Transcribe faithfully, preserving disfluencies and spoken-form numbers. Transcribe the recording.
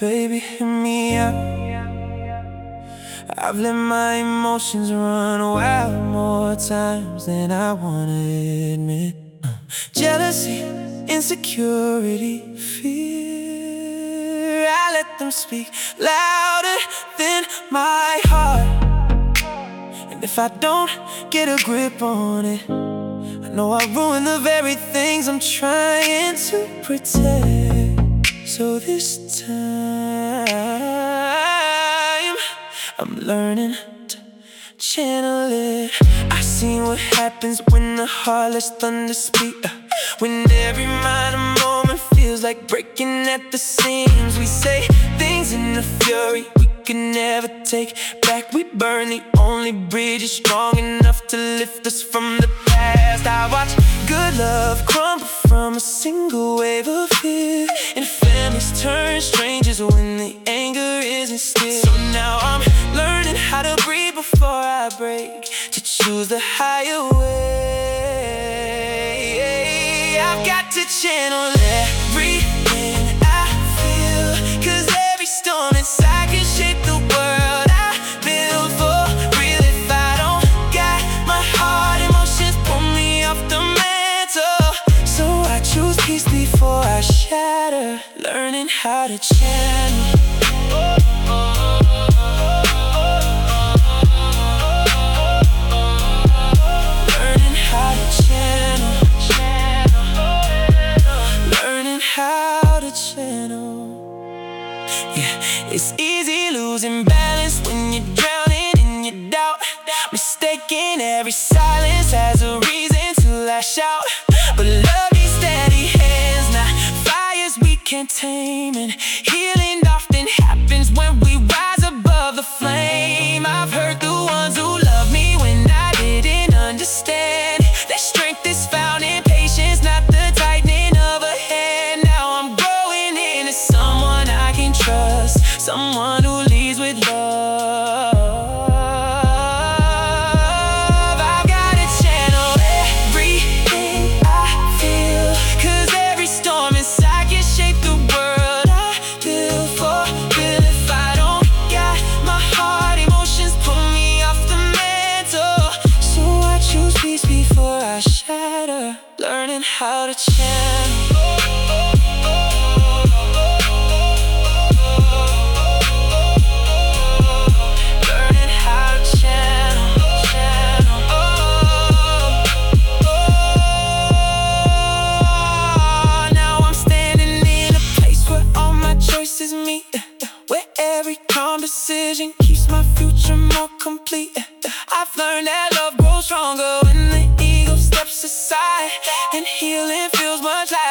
baby, hit me up. I've let my emotions run wild more times than I wanna admit. uh, Jealousy, insecurity, fear, I let them speak louder than my heart. And if I don't get a grip on it, I know I ruin the very things I'm trying to protect. So this time I'm learning to channel it. I've seen what happens when the heart lets thunder speak, uh, when every minor moment feels like breaking at the seams. We say things in a fury we can never take back. We burn the only bridge is strong enough to lift us from the past. I watch good love crumble from a single wave of fear, and families turn strangers when the anger isn't still. So now I'm learning how to breathe before I break, to choose the higher way. I've got to channel everything I feel, 'cause every storm inside can shape the world I build for real. If I don't got my heart, emotions pull me off the mantle. So I choose peace before I shatter, learning how to channel. Learning how to channel. Learning how to channel. Yeah, it's easy losing balance when you're drowning in your doubt, mistaking every silence as a reason to lash out. But love these steady hands, not fires we can't tame, and healing often happens when we rise above the flame. I've heard the ones who love me when I didn't understand. Their strength is found in patience, not the tightening of a hand. Now I'm growing into someone I can trust, someone who leads with love. I've gotta channel everything I feel, 'cause every storm inside can shape the world I build for real. If I don't got my heart, emotions pull me off the mantle. So I choose peace before I shatter, learning how to channel. Learning how to channel, channel. Oh, oh. Now I'm standing in a place where all my choices meet, uh, uh, where every calm decision keeps my future more complete. uh, uh. I've learned that love grows stronger when the ego steps aside, and healing feels much lighter